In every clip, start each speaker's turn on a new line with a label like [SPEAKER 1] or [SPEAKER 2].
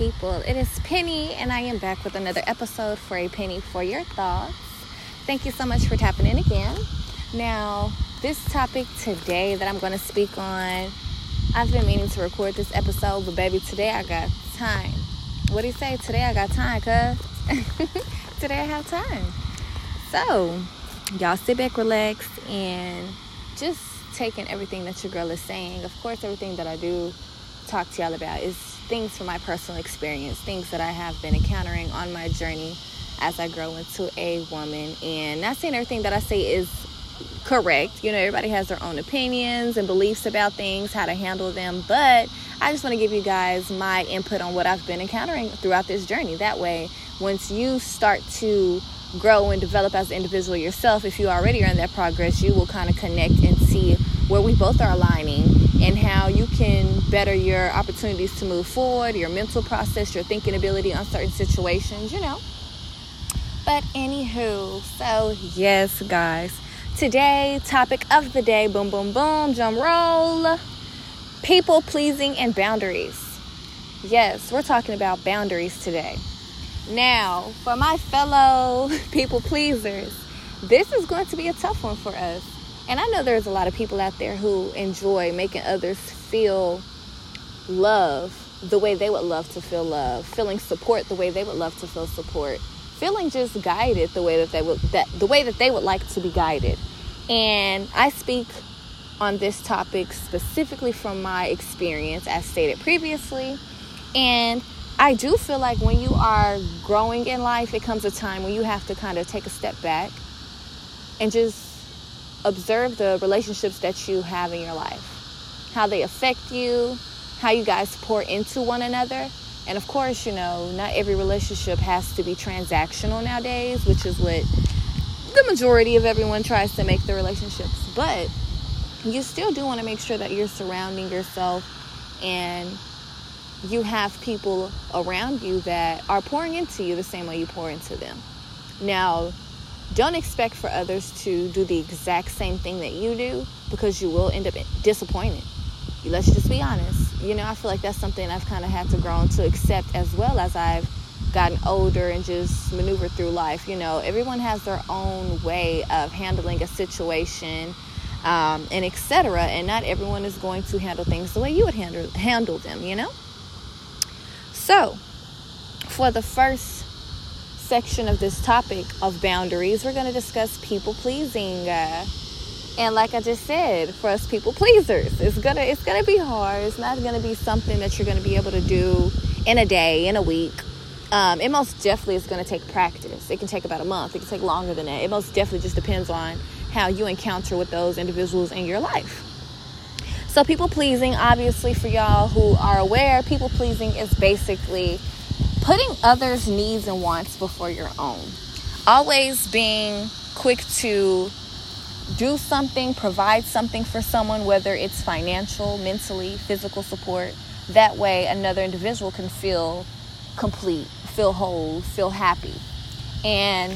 [SPEAKER 1] people. It is Penny, and I am back with another episode for A Penny for Your Thoughts. Thank you so much for tapping in again. Now, this topic today that I'm going to speak on, I've been meaning to record this episode, but baby, today I got time. What do you say? Today I got time, cuz. Today I have time. So, y'all sit back, relax, and just take in everything that your girl is saying. Of course, everything that I do talk to y'all about is things from my personal experience, things that I have been encountering on my journey as I grow into a woman. And not saying everything that I say is correct. You know, everybody has their own opinions and beliefs about things, how to handle them. But I just want to give you guys my input on what I've been encountering throughout this journey. That way, once you start to grow and develop as an individual yourself, if you already are in that progress, you will kind of connect and see where we both are aligning and how you can better your opportunities to move forward, your mental process, your thinking ability on certain situations, you know. But anywho, so yes, guys, today, topic of the day, boom, boom, boom, drum roll, people pleasing and boundaries. Yes, we're talking about boundaries today. Now, for my fellow people pleasers, this is going to be a tough one for us. And I know there's a lot of people out there who enjoy making others feel love the way they would love to feel love, feeling support the way they would love to feel support, feeling just guided the way that they would like to be guided. And I speak on this topic specifically from my experience, as stated previously. And I do feel like when you are growing in life, it comes a time when you have to kind of take a step back and just observe the relationships that you have in your life, how they affect you, how you guys pour into one another. And of course, you know, not every relationship has to be transactional nowadays, which is what the majority of everyone tries to make the relationships. But you still do want to make sure that you're surrounding yourself and you have people around you that are pouring into you the same way you pour into them. Now, don't expect for others to do the exact same thing that you do, because you will end up disappointed. Let's just be honest. You know, I feel like that's something I've kind of had to grow to accept as well as I've gotten older and just maneuvered through life. You know, everyone has their own way of handling a situation, and etc. And not everyone is going to handle things the way you would handle them, you know? So, for the first section of this topic of boundaries, we're going to discuss people pleasing. And like I just said, for us people pleasers, it's gonna be hard. It's not gonna be something that you're gonna be able to do in a day, in a week. It most definitely is gonna take practice. It can take about a month. It can take longer than that. It most definitely just depends on how you encounter with those individuals in your life. So people pleasing, obviously, for y'all who are aware, people pleasing is basically putting others' needs and wants before your own. Always being quick to do something, provide something for someone, whether it's financial, mentally, physical support. That way another individual can feel complete, feel whole, feel happy. And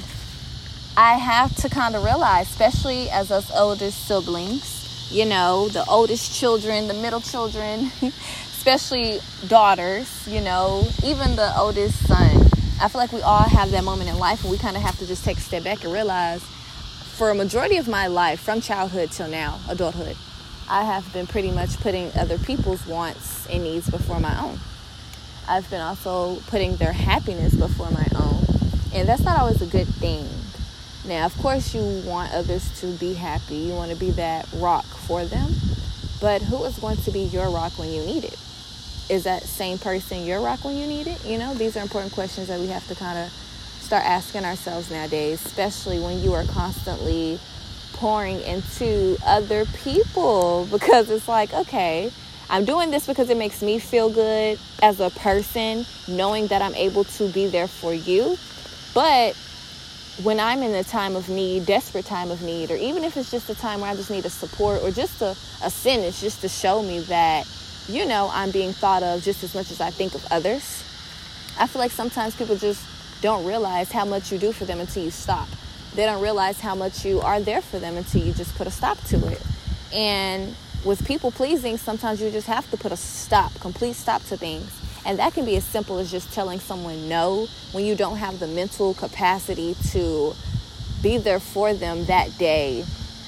[SPEAKER 1] I have to kind of realize, especially as us oldest siblings, you know, the oldest children, the middle children, especially daughters, you know, even the oldest son. I feel like we all have that moment in life, and we kind of have to just take a step back and realize, for a majority of my life, from childhood till now, adulthood, I have been pretty much putting other people's wants and needs before my own. I've been also putting their happiness before my own. And that's not always a good thing. Now, of course, you want others to be happy. You want to be that rock for them. But who is going to be your rock when you need it? Is that same person your rock when you need it? You know, these are important questions that we have to kind of start asking ourselves nowadays, especially when you are constantly pouring into other people, because it's like, okay, I'm doing this because it makes me feel good as a person, knowing that I'm able to be there for you. But when I'm in a time of need, desperate time of need, or even if it's just a time where I just need a support or just a sentence just to show me that, you know, I'm being thought of just as much as I think of others, I feel like sometimes people just don't realize how much you do for them until you stop. They don't realize how much you are there for them until you just put a stop to it. And with people pleasing, sometimes you just have to put a stop, complete stop to things. And that can be as simple as just telling someone no when you don't have the mental capacity to be there for them that day,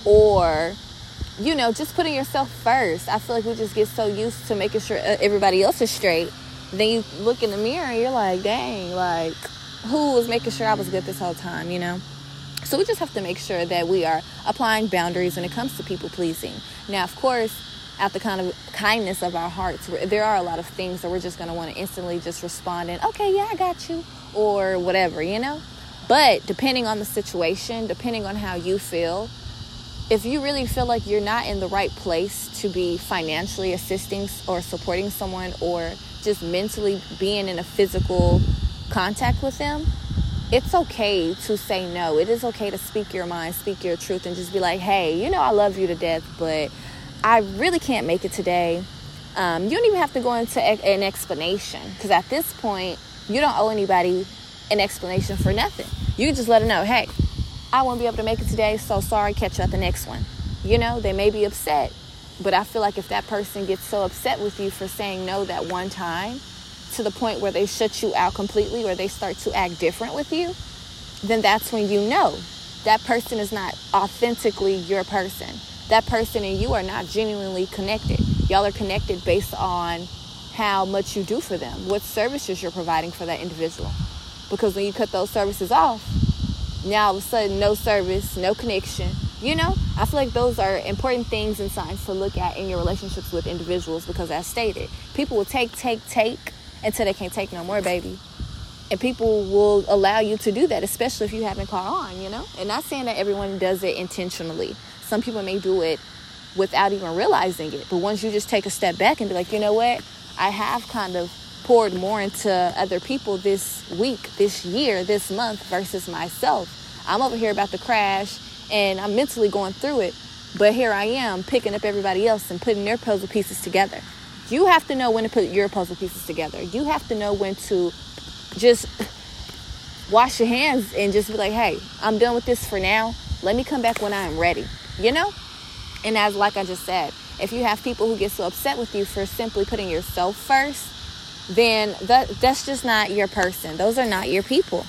[SPEAKER 1] or just putting yourself first. I feel like we just get so used to making sure everybody else is straight. Then you look in the mirror and you're like, dang, like, who was making sure I was good this whole time, So we just have to make sure that we are applying boundaries when it comes to people pleasing. Now, of course, out the kind of kindness of our hearts, there are a lot of things that we're just going to want to instantly just respond and, okay, yeah, I got you, or whatever, But depending on the situation, depending on how you feel, if you really feel like you're not in the right place to be financially assisting or supporting someone, or just mentally being in a physical contact with them, it's okay to say no. It is okay to speak your mind, speak your truth, and just be like, hey, I love you to death, but I really can't make it today. You don't even have to go into an explanation, because at this point, you don't owe anybody an explanation for nothing. You can just let them know, hey, I won't be able to make it today, so sorry, catch you at the next one. They may be upset, but I feel like if that person gets so upset with you for saying no that one time, to the point where they shut you out completely, or they start to act different with you, then that's when that person is not authentically your person. That person and you are not genuinely connected. Y'all are connected based on how much you do for them, what services you're providing for that individual. Because when you cut those services off, now all of a sudden, no service, no connection. I feel like those are important things and signs to look at in your relationships with individuals, because as stated, people will take until they can't take no more, baby. And people will allow you to do that, especially if you haven't caught on, And not saying that everyone does it intentionally. Some people may do it without even realizing it. But once you just take a step back and be like, you know what? I have kind of poured more into other people this week, this year, this month versus myself. I'm over here about to crash and I'm mentally going through it. But here I am picking up everybody else and putting their puzzle pieces together. You have to know when to put your puzzle pieces together. You have to know when to just wash your hands and just be like, hey, I'm done with this for now. Let me come back when I am ready, And as like I just said, if you have people who get so upset with you for simply putting yourself first, then that's just not your person. Those are not your people.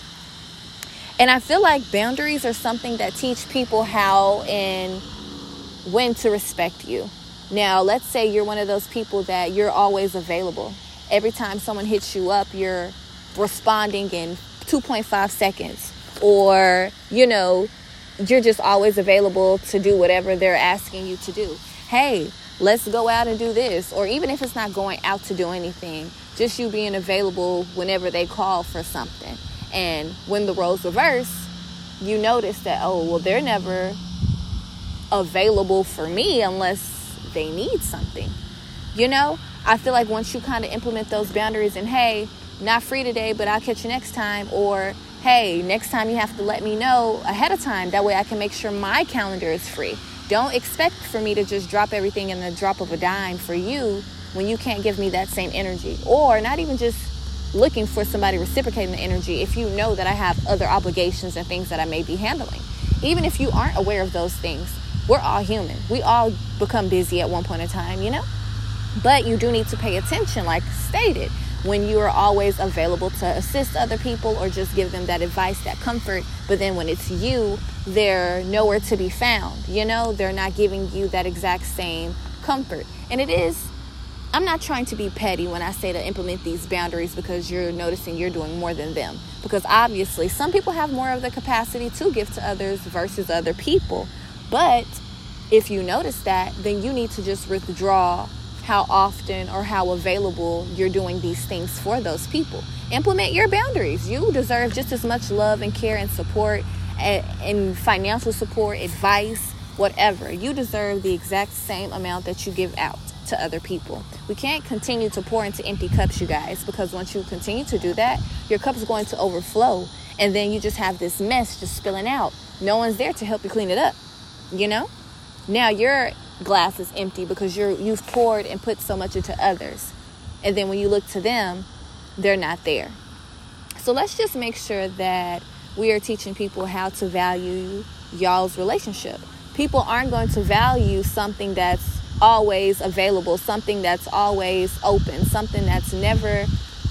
[SPEAKER 1] And I feel like boundaries are something that teach people how and when to respect you. Now, let's say you're one of those people that you're always available. Every time someone hits you up, you're responding in 2.5 seconds. Or, you're just always available to do whatever they're asking you to do. Hey, let's go out and do this. Or even if it's not going out to do anything, just you being available whenever they call for something. And when the roles reverse, you notice that, they're never available for me unless they need something. I feel like once you kind of implement those boundaries and, hey, not free today, but I'll catch you next time. Or, hey, next time you have to let me know ahead of time. That way I can make sure my calendar is free. Don't expect for me to just drop everything in the drop of a dime for you when you can't give me that same energy. Or not even just looking for somebody reciprocating the energy if you know that I have other obligations and things that I may be handling. Even if you aren't aware of those things, we're all human. We all become busy at one point in time, But you do need to pay attention, like stated, when you are always available to assist other people or just give them that advice, that comfort. But then when it's you, they're nowhere to be found. They're not giving you that exact same comfort. And I'm not trying to be petty when I say to implement these boundaries because you're noticing you're doing more than them. Because obviously some people have more of the capacity to give to others versus other people. But if you notice that, then you need to just withdraw how often or how available you're doing these things for those people. Implement your boundaries. You deserve just as much love and care and support and financial support, advice, whatever. You deserve the exact same amount that you give out to other people. We can't continue to pour into empty cups, you guys, because once you continue to do that, your cup is going to overflow. And then you just have this mess just spilling out. No one's there to help you clean it up, Now your glass is empty because you've poured and put so much into others. And then when you look to them, they're not there. So let's just make sure that we are teaching people how to value y'all's relationship. People aren't going to value something that's always available, something that's always open, something that's never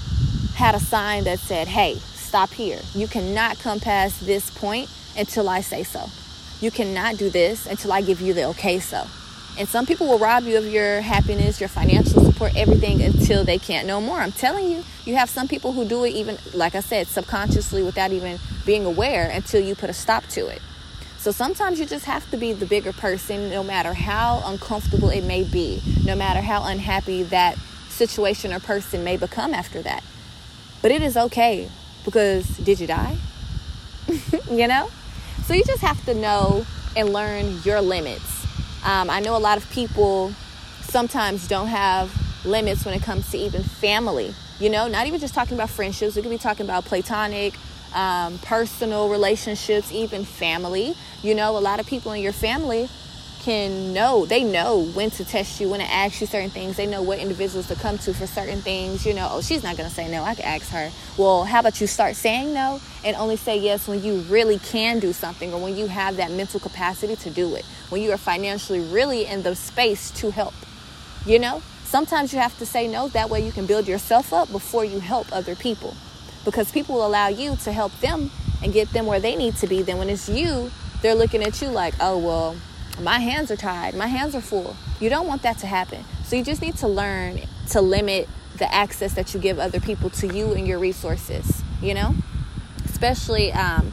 [SPEAKER 1] had a sign that said, hey, stop here. You cannot come past this point until I say so. You cannot do this until I give you the okay so. And some people will rob you of your happiness, your financial support, everything until they can't no more. I'm telling you, you have some people who do it even, like I said, subconsciously without even being aware until you put a stop to it. So sometimes you just have to be the bigger person, no matter how uncomfortable it may be, no matter how unhappy that situation or person may become after that. But it is okay, because did you die? You know? So you just have to know and learn your limits. I know a lot of people sometimes don't have limits when it comes to even family. You know, not even just talking about friendships. We could be talking about platonic, personal relationships, even family. You know, a lot of people in your family they know when to test you, when to ask you certain things. They know what individuals to come to for certain things. You know, oh, she's not going to say no. I can ask her. Well, how about you start saying no and only say yes when you really can do something, or when you have that mental capacity to do it, when you are financially really in the space to help. You know, sometimes you have to say no. That way you can build yourself up before you help other people, because people will allow you to help them and get them where they need to be. Then when it's you, they're looking at you like, oh, well, my hands are tied. My hands are full. You don't want that to happen. So you just need to learn to limit the access that you give other people to you and your resources, you know, especially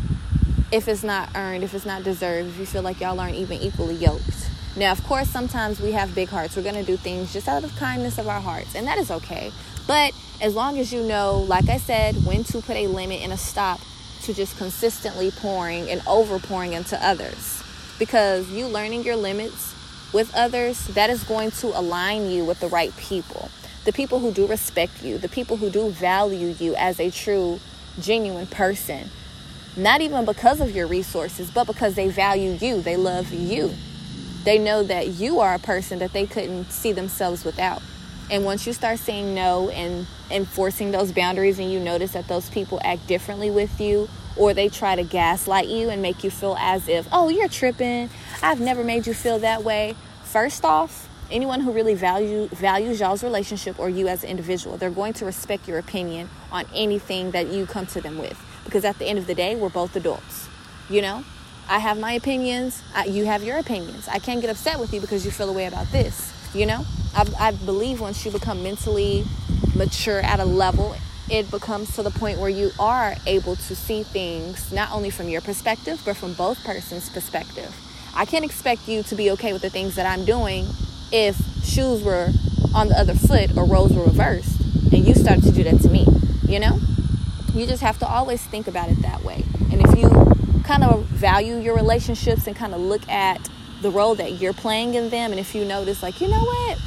[SPEAKER 1] if it's not earned, if it's not deserved, if you feel like y'all aren't even equally yoked. Now, of course, sometimes we have big hearts. We're going to do things just out of kindness of our hearts, and that is okay. But as long as you know, like I said, when to put a limit and a stop to just consistently pouring and overpouring into others. Because you learning your limits with others, that is going to align you with the right people. The people who do respect you, the people who do value you as a true, genuine person. Not even because of your resources, but because they value you. They love you. They know that you are a person that they couldn't see themselves without. And once you start saying no and enforcing those boundaries, and you notice that those people act differently with you, or they try to gaslight you and make you feel as if, oh, you're tripping. I've never made you feel that way. First off, anyone who really values y'all's relationship or you as an individual, they're going to respect your opinion on anything that you come to them with. Because at the end of the day, we're both adults. You know, I have my opinions. You have your opinions. I can't get upset with you because you feel a way about this. You know, I believe once you become mentally mature at a level, it becomes to the point where you are able to see things not only from your perspective, but from both persons' perspective. I can't expect you to be okay with the things that I'm doing if shoes were on the other foot or roles were reversed and you started to do that to me. You know, you just have to always think about it that way. And if you kind of value your relationships and kind of look at the role that you're playing in them, and if you notice, like, you know what,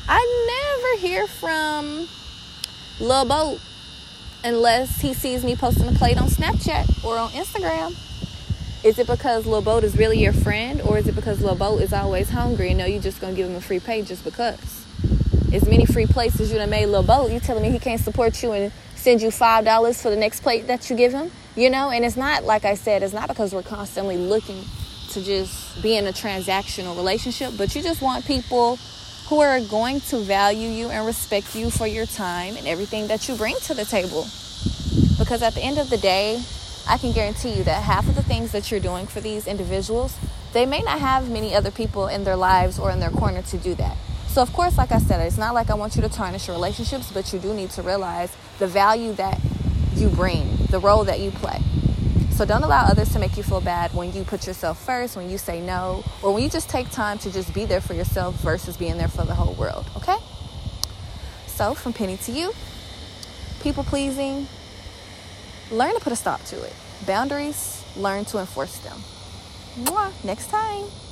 [SPEAKER 1] I never hear from Lil Boat unless he sees me posting a plate on Snapchat or on Instagram. Is it because Lil Boat is really your friend, or is it because Lil Boat is always hungry and know you just gonna give him a free plate just because? As many free plates as you done made Lil Boat, you telling me he can't support you and send you $5 for the next plate that you give him? You know, and it's not, like I said, it's not because we're constantly looking to just be in a transactional relationship, but you just want people who are going to value you and respect you for your time and everything that you bring to the table. Because at the end of the day, I can guarantee you that half of the things that you're doing for these individuals, they may not have many other people in their lives or in their corner to do that. So of course, like I said, it's not like I want you to tarnish your relationships, but you do need to realize the value that you bring, the role that you play. So don't allow others to make you feel bad when you put yourself first, when you say no, or when you just take time to just be there for yourself versus being there for the whole world, okay? So from Penny to you, people pleasing, learn to put a stop to it. Boundaries, learn to enforce them. Mwah. Next time.